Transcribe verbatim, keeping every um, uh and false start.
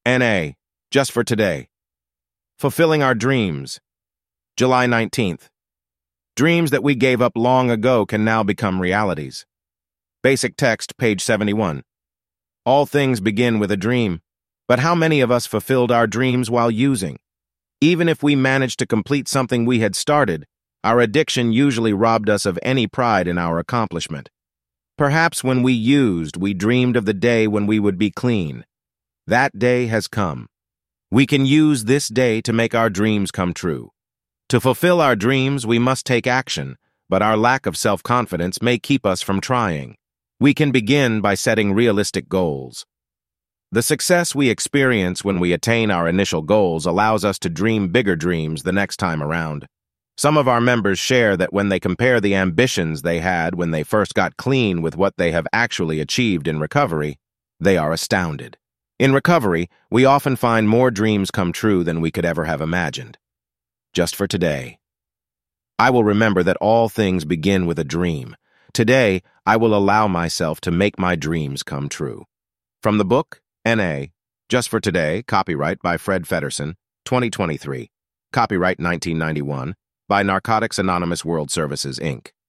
N A. Just for today. Fulfilling our dreams. July nineteenth. Dreams that we gave up long ago can now become realities. Basic text, page seventy-one. All things begin with a dream, but how many of us fulfilled our dreams while using? Even if we managed to complete something we had started, our addiction usually robbed us of any pride in our accomplishment. Perhaps when we used, we dreamed of the day when we would be clean. That day has come. We can use this day to make our dreams come true. To fulfill our dreams, we must take action, but our lack of self-confidence may keep us from trying. We can begin by setting realistic goals. The success we experience when we attain our initial goals allows us to dream bigger dreams the next time around. Some of our members share that when they compare the ambitions they had when they first got clean with what they have actually achieved in recovery, they are astounded. In recovery, we often find more dreams come true than we could ever have imagined. Just for today. I will remember that all things begin with a dream. Today, I will allow myself to make my dreams come true. From the book, N A. Just for Today, copyright by Fred Feddersen, twenty twenty-three. Copyright nineteen ninety-one, by Narcotics Anonymous World Services, Incorporated